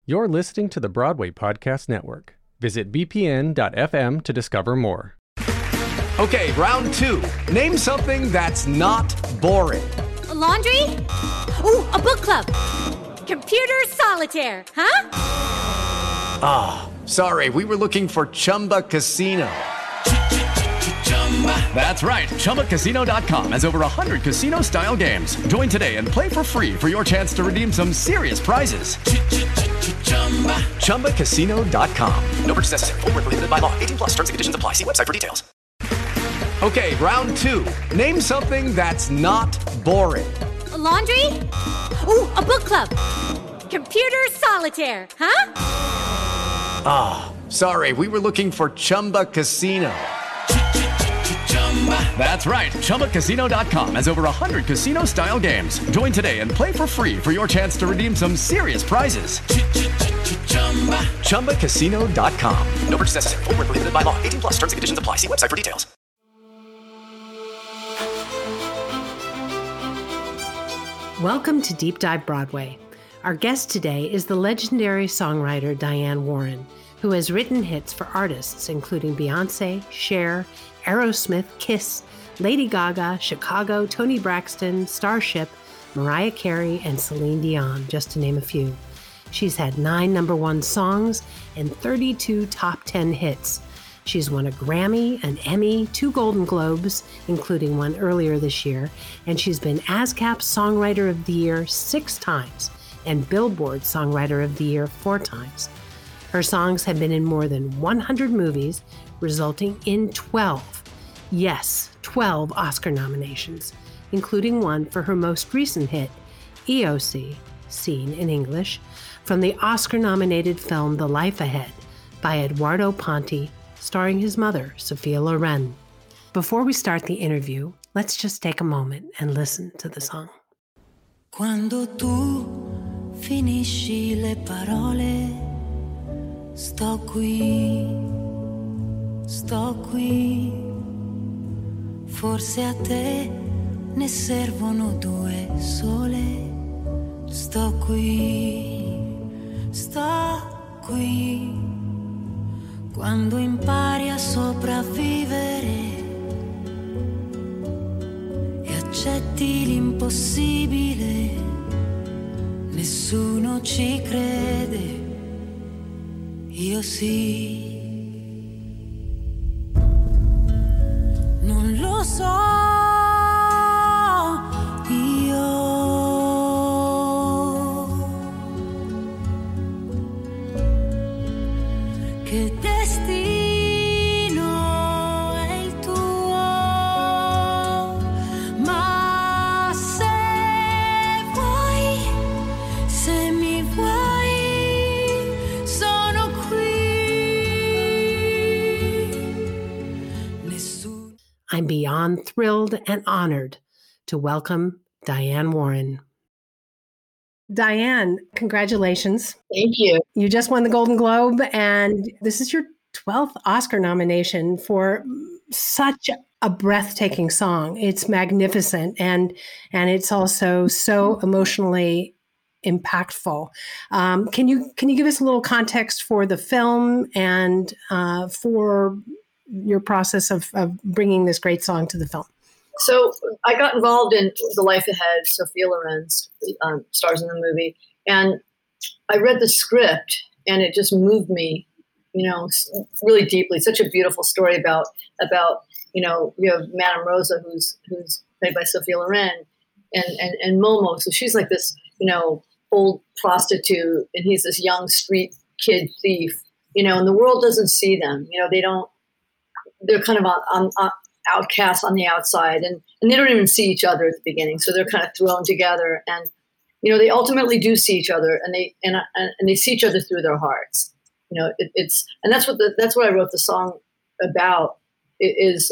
You're listening to the Broadway Podcast Network. Visit bpn.fm to discover more. Okay, round two. Name something that's not boring. A laundry? Ooh, a book club. Computer solitaire, huh? Ah, sorry, we were looking for Chumba Casino. That's right. ChumbaCasino.com has over 100 casino-style games. Join today and play for free for your chance to redeem some serious prizes. ChumbaCasino.com. No purchase necessary. Void where prohibited by law. 18 plus. Terms and conditions apply. See website for details. Okay, round two. Name something that's not boring. A laundry? Ooh, a book club. Computer solitaire, huh? Ah, sorry, we were looking for Chumba Casino. That's right. ChumbaCasino.com has over 100 casino-style games. Join today and play for free for your chance to redeem some serious prizes. ChumbaCasino.com. No purchase necessary. Void where prohibited by law. 18 plus. Terms and conditions apply. See website for details. Welcome to Deep Dive Broadway. Our guest today is the legendary songwriter Diane Warren, who has written hits for artists including Beyoncé, Cher, Aerosmith, Kiss, Lady Gaga, Chicago, Toni Braxton, Starship, Mariah Carey, and Celine Dion, just to name a few. She's had 9 number 1 songs and 32 top 10 hits. She's won a Grammy, an Emmy, 2 Golden Globes, including one earlier this year, and she's been ASCAP Songwriter of the Year 6 times and Billboard Songwriter of the Year 4 times. Her songs have been in more than 100 movies, resulting in 12 Oscar nominations, including one for her most recent hit, EOC, Seen in English, from the Oscar-nominated film The Life Ahead by Eduardo Ponti, starring his mother, Sophia Loren. Before we start the interview, let's just take a moment and listen to the song. Quando tu finisci le parole, sto qui, forse a te ne servono 2 sole, sto qui, quando impari a sopravvivere e accetti l'impossibile, nessuno ci crede, io sì. Non lo so, io che destino è il tuo, ma se mi vuoi, sono qui. I'm beyond thrilled and honored to welcome Diane Warren. Diane, congratulations. Thank you. You just won the Golden Globe, and this is your 12th Oscar nomination for such a breathtaking song. It's magnificent, and it's also so emotionally impactful. Can you give us a little context for the film and for your process of bringing this great song to the film? So I got involved in The Life Ahead. Sophia Loren stars in the movie, and I read the script, and it just moved me, really deeply. Such a beautiful story about you have Madame Rosa, who's played by Sophia Loren, and Momo. So she's like this, old prostitute, and he's this young street kid thief, and the world doesn't see them. They're kind of on outcasts on the outside, and they don't even see each other at the beginning. So they're kind of thrown together, and they ultimately do see each other, and they see each other through their hearts. That's what I wrote the song about. Is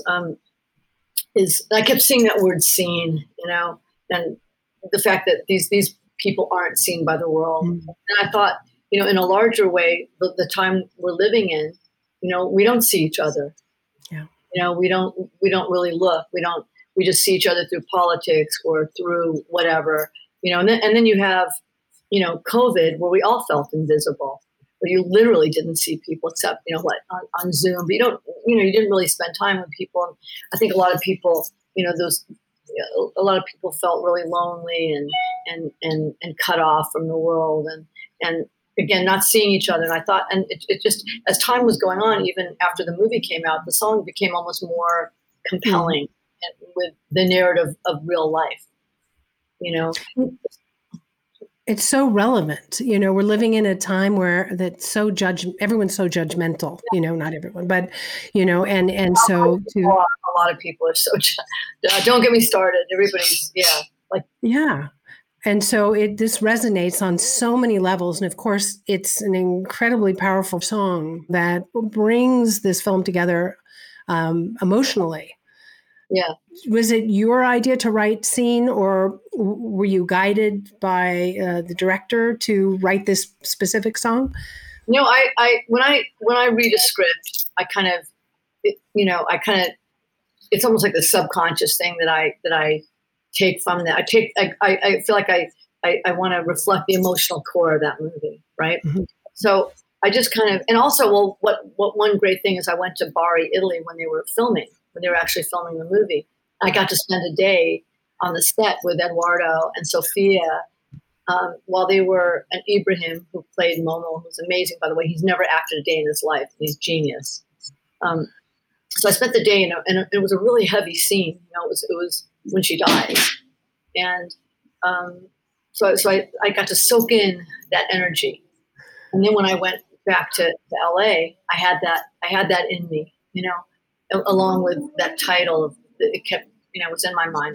I kept seeing that word "seen," and the fact that these people aren't seen by the world. Mm-hmm. And I thought, in a larger way, the time we're living in, we don't see each other. Yeah. We don't really look. We just see each other through politics or through whatever, and then you have COVID, where we all felt invisible, where you literally didn't see people except, on Zoom, but you didn't really spend time with people. And I think a lot of people, a lot of people felt really lonely and cut off from the world and again, not seeing each other. And I thought, and it just, as time was going on, even after the movie came out, the song became almost more compelling with the narrative of real life, It's so relevant. We're living in a time where everyone's so judgmental, not everyone, but, and so a lot of people are so, don't get me started. Everybody's, yeah. And so this resonates on so many levels. And of course, it's an incredibly powerful song that brings this film together emotionally. Yeah. Was it your idea to write Scene, or were you guided by the director to write this specific song? No, when I read a script, it's almost like the subconscious thing that I take from that. I feel like I want to reflect the emotional core of that movie, right? Mm-hmm. So I just and also, what one great thing is I went to Bari, Italy when they were actually filming the movie. I got to spend a day on the set with Eduardo and Sofia while they were, and Ibrahim, who played Momo, who's amazing, by the way. He's never acted a day in his life. He's genius. So I spent the day, and it was a really heavy scene. It was when she died. And so I got to soak in that energy. And then when I went back to LA, I had that in me, along with that title. It kept, it was in my mind.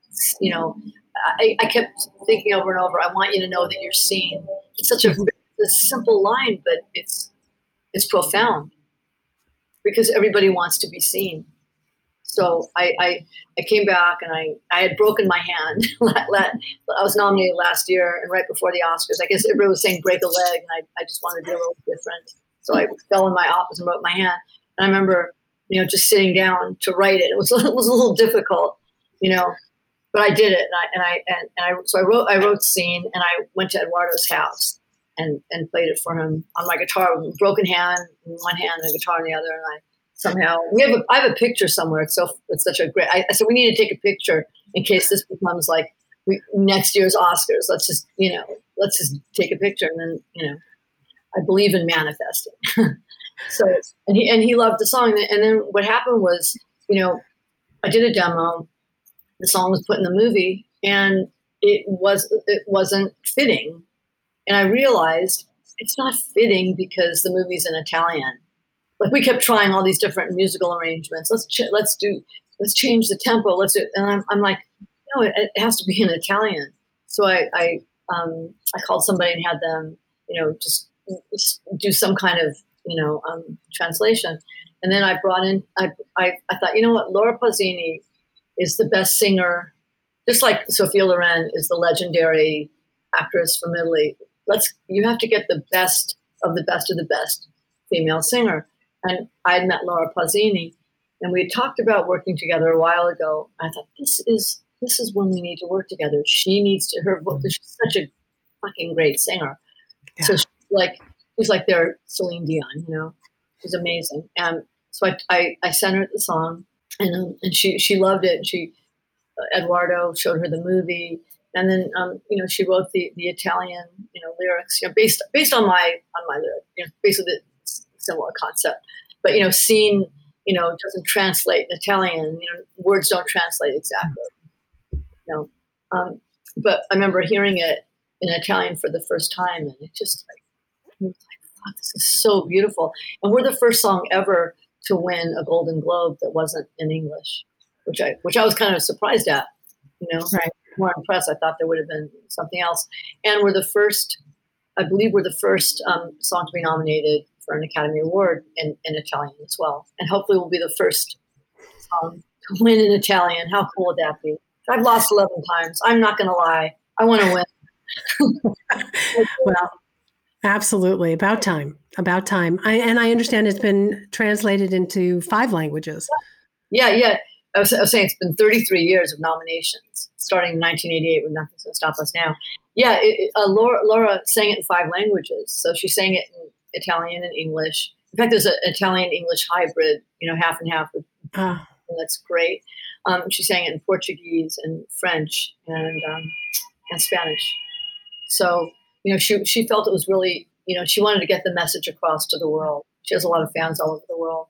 I kept thinking over and over, I want you to know that you're seen. It's such a simple line, but it's profound because everybody wants to be seen. So I came back and I had broken my hand. I was nominated last year and right before the Oscars. I guess everybody was saying break a leg, and I just wanted to be a little different. So I fell in my office and broke my hand. And I remember, just sitting down to write it. It was a little difficult, but I did it. So I wrote Scene, and I went to Eduardo's house and played it for him on my guitar with a broken hand in one hand and a guitar in the other. And I have a picture somewhere. It's such a great. I said we need to take a picture in case this becomes like next year's Oscars. Let's just take a picture, and then I believe in manifesting. So and he loved the song, and then what happened was I did a demo. The song was put in the movie, and it wasn't fitting, and I realized it's not fitting because the movie's in Italian. Like we kept trying all these different musical arrangements. Let's change the tempo. Let's do it. And I'm like, no, it has to be in Italian. So I called somebody and had them, just do some kind of, translation. And then I brought in, I thought, what, Laura Pausini is the best singer, just like Sophia Loren is the legendary actress from Italy. You have to get the best of the best of the best female singer. And I had met Laura Pausini, and we had talked about working together a while ago. I thought, this is when we need to work together. She needs to, her voice, she's such a fucking great singer. Yeah. So she's like their Celine Dion, she's amazing. And so I sent her the song, and she loved it. Eduardo showed her the movie, and then she wrote the Italian lyrics, based on my lyric, basically the similar concept. But Scene doesn't translate in Italian. Words don't translate exactly. But I remember hearing it in Italian for the first time, and it just fuck, this is so beautiful. And we're the first song ever to win a Golden Globe that wasn't in English, which I was kind of surprised at. Right. More impressed. I thought there would have been something else. And I believe we're the first song to be nominated for an Academy Award in Italian as well. And hopefully we'll be the first song to win in Italian. How cool would that be? I've lost 11 times. I'm not going to lie. I want to win. Well, absolutely. About time. I understand it's been translated into 5 languages. Yeah. I was saying it's been 33 years of nominations, starting in 1988 with Nothing's Gonna Stop Us Now. Yeah, Laura sang it in 5 languages. So she sang it in Italian and English. In fact, there's an Italian-English hybrid, half and half. And that's great. She sang it in Portuguese and French and Spanish. So, she felt it was really, she wanted to get the message across to the world. She has a lot of fans all over the world.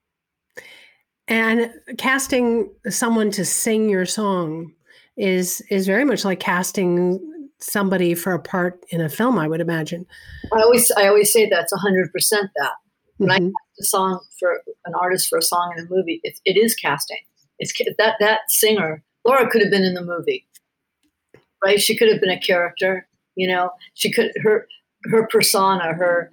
And casting someone to sing your song is very much like casting somebody for a part in a film, I would imagine. I always say that's 100% that. When I cast a song for an artist for a song in a movie, it is casting. It's that singer. Laura could have been in the movie, right? She could have been a character. She could her persona, her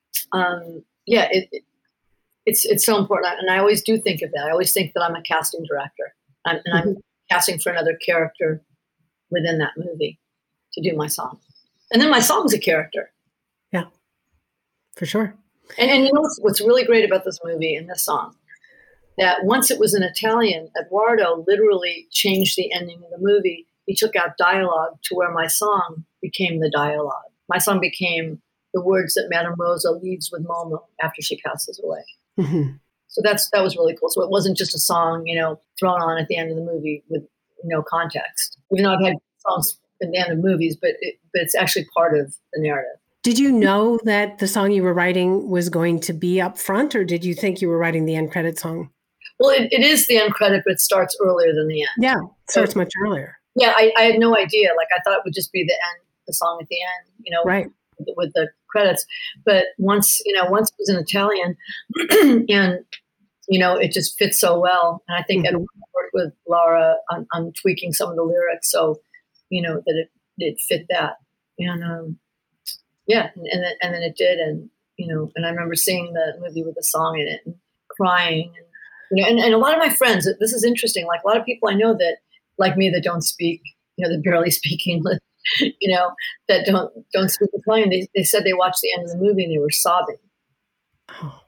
it's so important, and I always do think of that. I always think that I'm a casting director, and I'm casting for another character within that movie to do my song, and then my song's a character. Yeah, for sure. And what's really great about this movie and this song, that once it was in Italian, Eduardo literally changed the ending of the movie. He took out dialogue to where my song became the dialogue. My song became the words that Madame Rosa leaves with Momo after she passes away. Mm-hmm. So that was really cool. So it wasn't just a song, thrown on at the end of the movie with no context. Even though I've had songs at the end of movies, but it's actually part of the narrative. Did you know that the song you were writing was going to be up front, or did you think you were writing the end credit song? Well, it is the end credit, but it starts earlier than the end. Yeah, it starts much earlier. Yeah, I had no idea. Like, I thought it would just be the song at the end, right, with the credits. But once it was in Italian, and it just fits so well. And I think I worked with Laura on tweaking some of the lyrics so that it fit that. And and then it did, and and I remember seeing the movie with the song in it and crying, and a lot of my friends. This is interesting. Like, a lot of people I know that, like me, that don't speak, that barely speak English, that don't speak Italian. They said they watched the end of the movie and they were sobbing. Oh,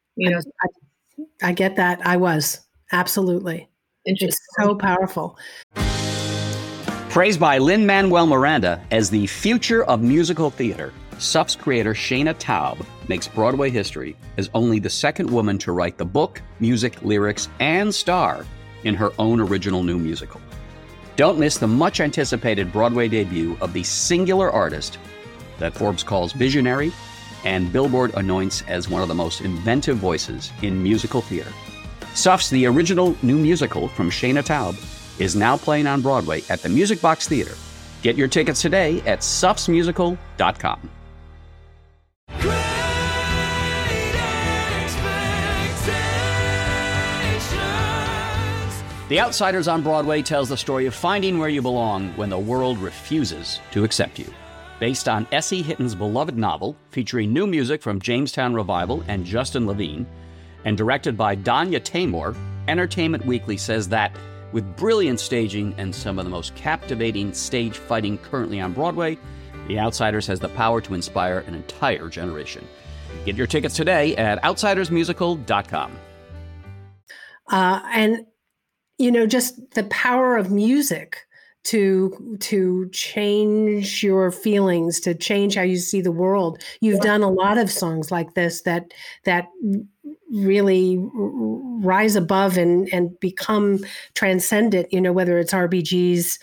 I get that. I was absolutely. It's so powerful. Praised by Lin-Manuel Miranda as the future of musical theater, SUF's creator Shana Taub makes Broadway history as only the second woman to write the book, music, lyrics, and star in her own original new musical. Don't miss the much-anticipated Broadway debut of the singular artist that Forbes calls visionary and Billboard anoints as one of the most inventive voices in musical theater. SUF's The Original New Musical from Shana Taub is now playing on Broadway at the Music Box Theater. Get your tickets today at sufsmusical.com. The Outsiders on Broadway tells the story of finding where you belong when the world refuses to accept you. Based on S.E. Hitton's beloved novel, featuring new music from Jamestown Revival and Justin Levine, and directed by Danya Taymor, Entertainment Weekly says that, with brilliant staging and some of the most captivating stage fighting currently on Broadway, The Outsiders has the power to inspire an entire generation. Get your tickets today at outsidersmusical.com. And just the power of music to change your feelings, to change how you see the world. You've done a lot of songs like this that really rise above and become transcendent, whether it's RBG's,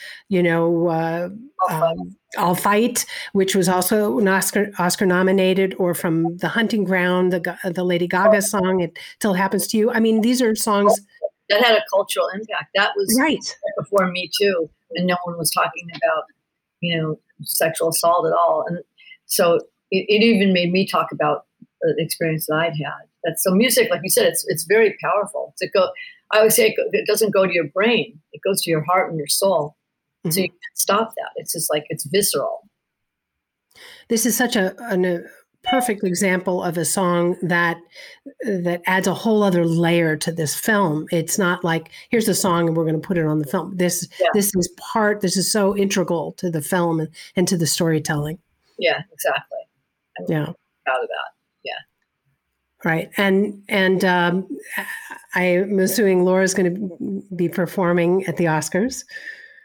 I'll Fight, which was also an Oscar nominated, or from The Hunting Ground, the Lady Gaga song, It Till Happens to You. I mean, these are songs that had a cultural impact. That was right before Me Too, and no one was talking about, sexual assault at all. And so it even made me talk about the experience that I'd had. So music, like you said, it's very powerful. I always say it doesn't go to your brain; it goes to your heart and your soul. Mm-hmm. So you can't stop that. It's just like, it's visceral. This is such a perfect example of a song that adds a whole other layer to this film. It's not like, here's the song and we're going to put it on the film. This is so integral to the film and to the storytelling. Yeah, exactly. I'm proud of that. Yeah. Right. And I'm assuming Laura's going to be performing at the Oscars.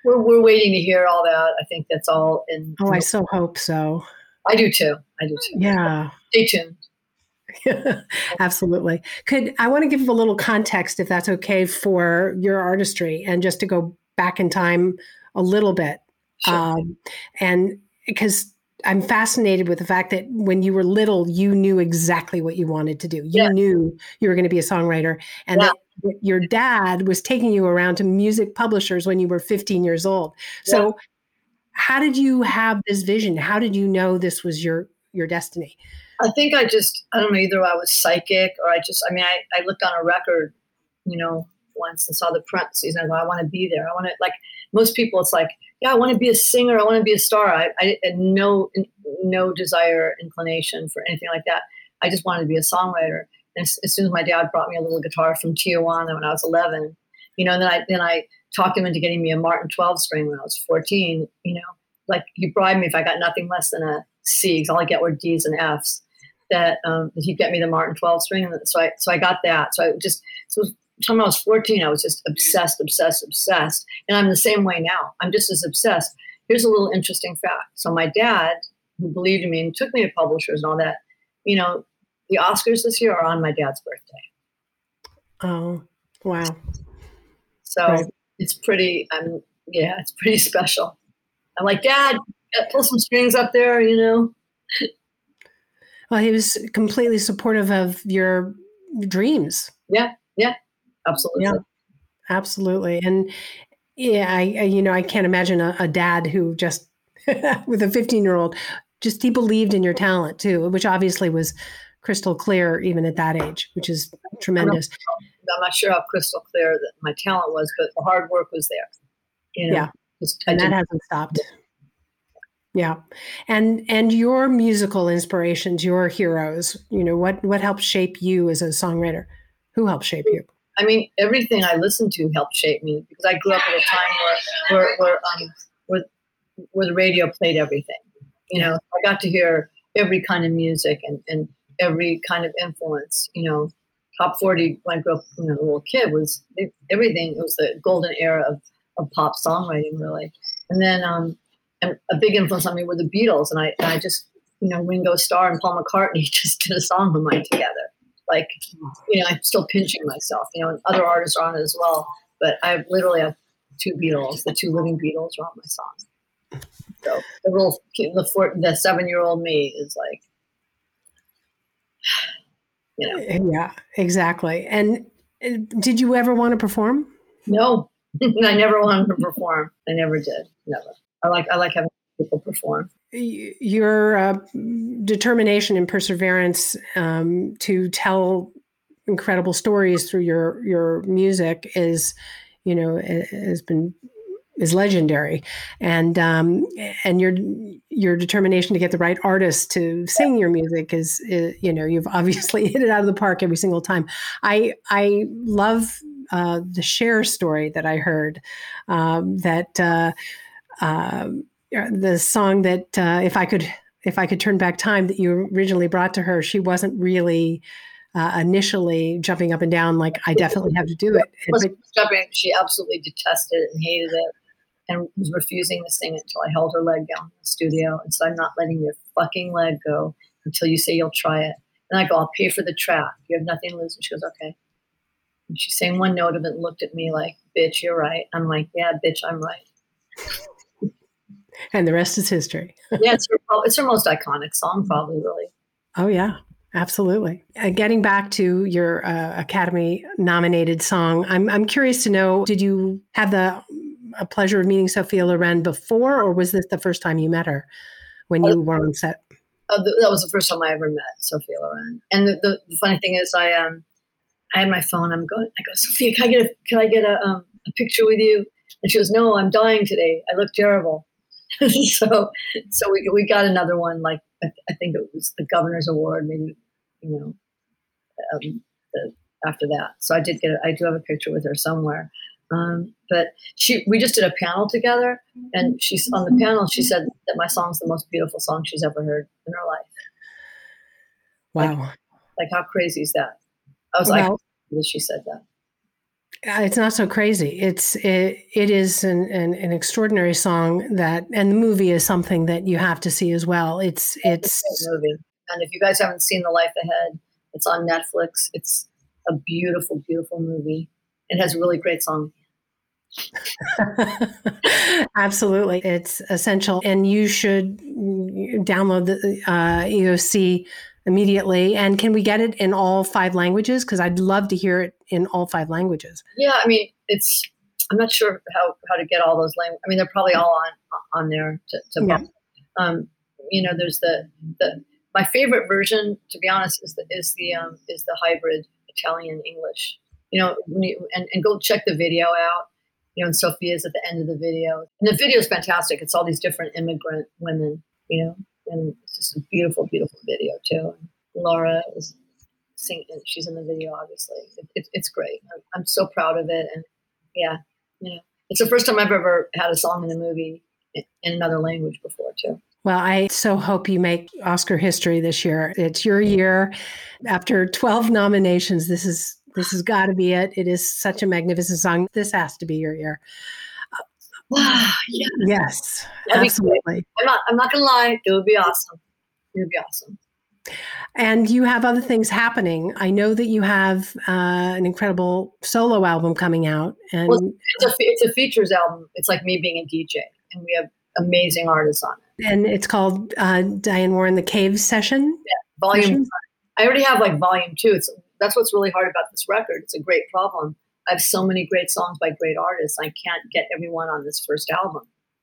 we're waiting to hear all that. I think that's all in. Oh, I so hope so. I do too. Yeah. Stay tuned. Absolutely. I want to give a little context, if that's okay, for your artistry, and just to go back in time a little bit. Sure. And because I'm fascinated with the fact that when you were little, you knew exactly what you wanted to do. You knew you were going to be a songwriter, and that your dad was taking you around to music publishers when you were 15 years old. So how did you have this vision? How did you know this was your destiny? I think I don't know, either I was psychic or I looked on a record, once and saw the parentheses and I go, I want to be there. I want to, like most people, it's like, yeah, I want to be a singer. I want to be a star. I had no desire, inclination for anything like that. I just wanted to be a songwriter. And as soon as my dad brought me a little guitar from Tijuana when I was 11, then I talked him into getting me a Martin 12 string when I was 14, like he bribed me if I got nothing less than a C, because all I get were D's and F's, that he'd get me the Martin 12 string. And so I got that. So time I was 14, I was just obsessed. And I'm the same way now. I'm just as obsessed. Here's a little interesting fact. So my dad, who believed in me and took me to publishers and all that, the Oscars this year are on my dad's birthday. Oh, wow. So it's pretty, it's pretty special. I'm like, Dad, pull some strings up there, Well, he was completely supportive of your dreams. Yeah, absolutely. Yeah, absolutely. And I can't imagine a dad who just, with a 15-year-old, he believed in your talent too, which obviously was crystal clear even at that age, which is tremendous. I'm not sure how crystal clear that my talent was, but the hard work was there. Yeah, and that hasn't stopped. Yeah. And your musical inspirations, your heroes, what helped shape you as a songwriter? Who helped shape you? I mean, everything I listened to helped shape me, because I grew up at a time where the radio played everything. I got to hear every kind of music and every kind of influence. Top 40 when I grew up, a little kid, was everything. It was the golden era of pop songwriting, really. And then and a big influence on me were the Beatles, and I just, Ringo Starr and Paul McCartney just did a song of mine together. Like, I'm still pinching myself, and other artists are on it as well. But I literally have two Beatles, the two living Beatles are on my song. So the 7-year-old me is like, Yeah, exactly. And did you ever want to perform? No, I never wanted to perform. I never did. Never. I like having people perform. Your determination and perseverance to tell incredible stories through your music is legendary, and your determination to get the right artist to sing your music is you've obviously hit it out of the park every single time. I love the Cher story that I heard, the song that if I could turn back time that you originally brought to her, she wasn't really initially jumping up and down like, I definitely have to do it. She absolutely detested it and hated it and was refusing to sing it until I held her leg down in the studio and said, I'm not letting your fucking leg go until you say you'll try it. And I go, I'll pay for the track. You have nothing to lose. And she goes, okay. And she sang one note of it and looked at me like, bitch, you're right. I'm like, yeah, bitch, I'm right. And the rest is history. Yeah, it's her most iconic song, probably, really. Oh, yeah, absolutely. Getting back to your Academy-nominated song, I'm curious to know, did you have the pleasure of meeting Sophia Loren before, or was this the first time you met her when you were on set? That was the first time I ever met Sophia Loren. And the funny thing is, I had my phone. I go, Sophia, can I get a picture with you? And she goes, no, I'm dying today. I look terrible. so we got another one. Like I think it was the Governor's Award, maybe after that. So I do have a picture with her somewhere. But we just did a panel together, and she's on the panel. She said that my song's the most beautiful song she's ever heard in her life. Wow! Like how crazy is that? I was like, she said that. It's not so crazy. It is an extraordinary song and the movie is something that you have to see as well. It's a great movie. And if you guys haven't seen The Life Ahead, it's on Netflix. It's a beautiful, beautiful movie. It has a really great song. Absolutely. It's essential. And you should download the EOC immediately. And can we get it in all 5 languages? Because I'd love to hear it in all 5 languages. Yeah, I mean, I'm not sure how to get all those languages. I mean, they're probably all on there to buy. There's my favorite version, to be honest, is the hybrid Italian English. And go check the video out. And Sophia's at the end of the video. And the video is fantastic. It's all these different immigrant women, and it's just a beautiful, beautiful video too. And Laura is singing. She's in the video, obviously. It's great. I'm so proud of it. And yeah, it's the first time I've ever had a song in a movie in another language before too. Well, I so hope you make Oscar history this year. It's your year. After 12 nominations, this has got to be it. It is such a magnificent song. This has to be your year. Wow. Yeah. Yes, absolutely. I'm not going to lie. It would be awesome. It would be awesome. And you have other things happening. I know that you have an incredible solo album coming out. And it's a features album. It's like me being a DJ. And we have amazing artists on it. And it's called Diane Warren, The Cave Session? Yeah, volume. I already have volume 2. That's what's really hard about this record. It's a great problem. I have so many great songs by great artists. I can't get everyone on this first album,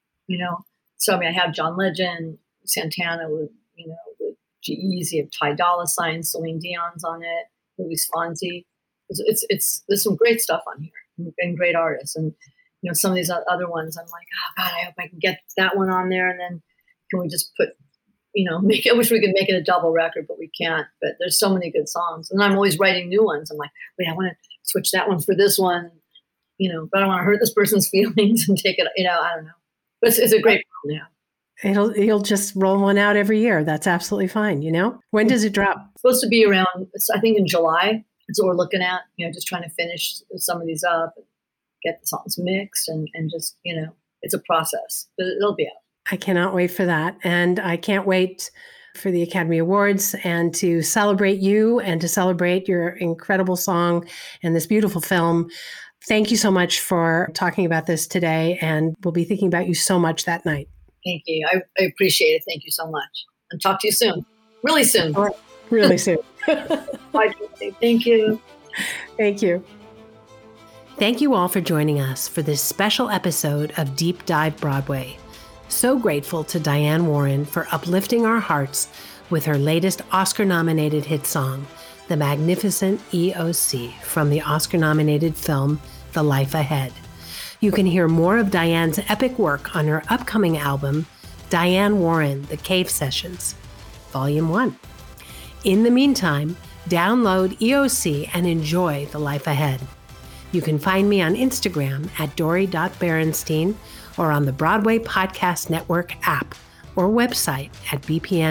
So, I have John Legend, Santana with G-Eazy, of Ty Dolla $ign, Celine Dion's on it, Luis Fonsi. There's some great stuff on here and great artists. And, some of these other ones, I'm like, oh God, I hope I can get that one on there. And then can we just put, I wish we could make it a double record, but we can't. But there's so many good songs. And I'm always writing new ones. I'm like, wait, I want to switch that one for this one, but I don't want to hurt this person's feelings and take it, I don't know. But it's a great problem to have. You'll just roll one out every year. That's absolutely fine, When does it drop? It's supposed to be around, I think in July. That's what we're looking at, just trying to finish some of these up and get the songs mixed and just, it's a process, but it'll be out. I cannot wait for that. And I can't wait for the Academy Awards and to celebrate you and to celebrate your incredible song and this beautiful film. Thank you so much for talking about this today. And we'll be thinking about you so much that night. Thank you. I appreciate it. Thank you so much. And talk to you soon. Really soon. Really soon. Bye. Thank you. Thank you. Thank you all for joining us for this special episode of Deep Dive Broadway. So grateful to Diane Warren for uplifting our hearts with her latest Oscar-nominated hit song, the magnificent EOC from the Oscar-nominated film The Life Ahead. You can hear more of Diane's epic work on her upcoming album, Diane Warren, The Cave Sessions, Volume 1. In the meantime, download EOC and enjoy The Life Ahead. You can find me on Instagram at Dory.Berenstein or on the Broadway Podcast Network app or website at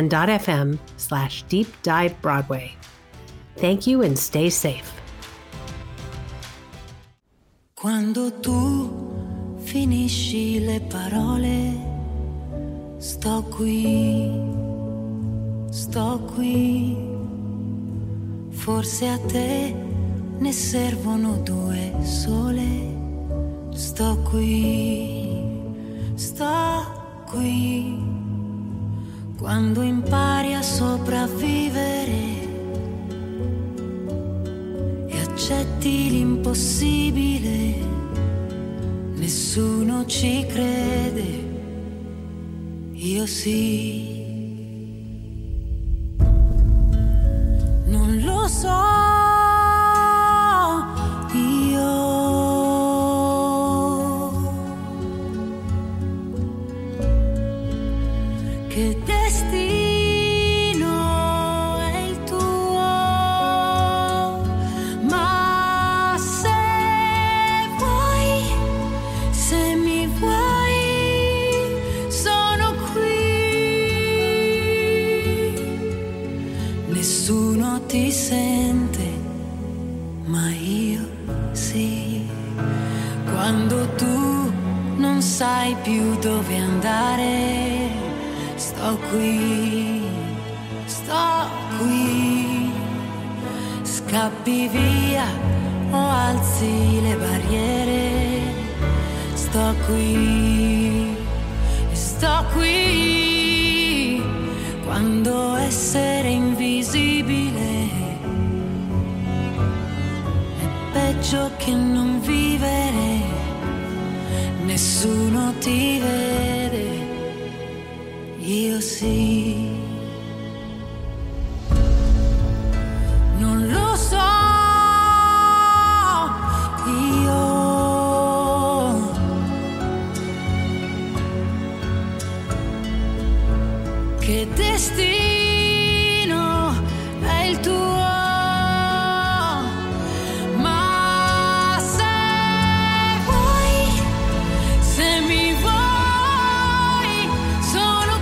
bpn.fm/deepdivebroadway. Thank you and stay safe. Quando tu finisci le parole, sto qui, forse a te ne servono 2 sole, sto qui, quando impari a sopravvivere e accetti l'impossibile, nessuno ci crede, io sì. Non lo so, che destino è il tuo, ma se mi vuoi, sono qui. Nessuno ti sente, ma io sì. Quando tu non sai più dove andare, sto qui, scappi via o alzi le barriere, sto qui, quando essere invisibile è peggio che non vivere, nessuno ti vede, io sì. Non lo so, io che destino è il tuo, ma se vuoi, se mi vuoi, sono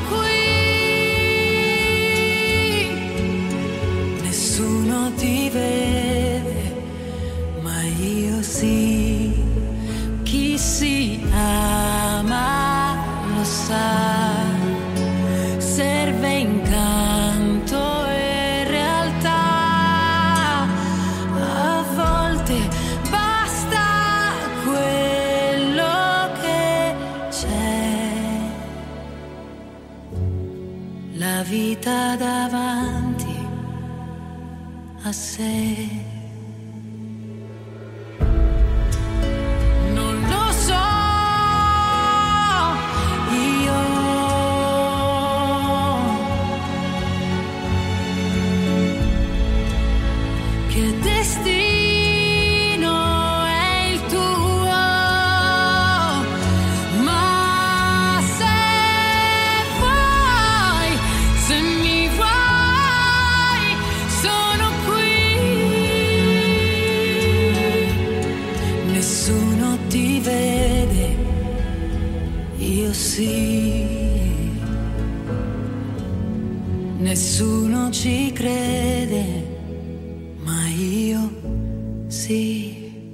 qui. Nessuno ti vede, ma io sì. Chi si ama lo sa, serve incanto e realtà, a volte basta quello che c'è, la vita davanti a sé. Non lo so, io che destino è il tuo, ma se vuoi, se mi vuoi, sono qui. Nessuno ti vede, io sì. Nessuno ci crede, ma io sì.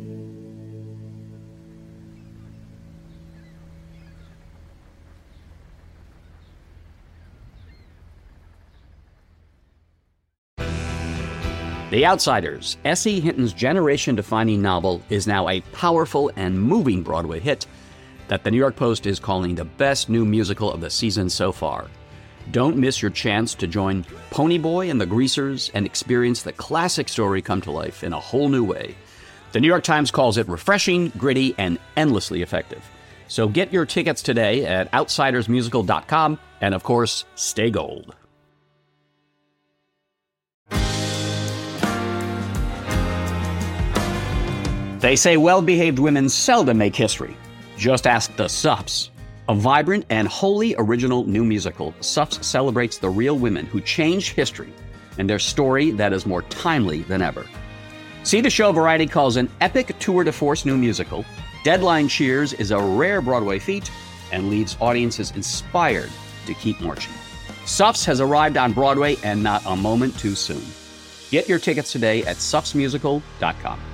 The Outsiders, S.E. Hinton's generation-defining novel, is now a powerful and moving Broadway hit that the New York Post is calling the best new musical of the season so far. Don't miss your chance to join Ponyboy and the Greasers and experience the classic story come to life in a whole new way. The New York Times calls it refreshing, gritty, and endlessly effective. So get your tickets today at outsidersmusical.com, and of course, stay gold. They say well-behaved women seldom make history. Just ask the Suffs. A vibrant and wholly original new musical, Suffs celebrates the real women who changed history and their story that is more timely than ever. See the show Variety calls an epic tour de force new musical. Deadline cheers is a rare Broadway feat and leaves audiences inspired to keep marching. Suffs has arrived on Broadway and not a moment too soon. Get your tickets today at suffsmusical.com.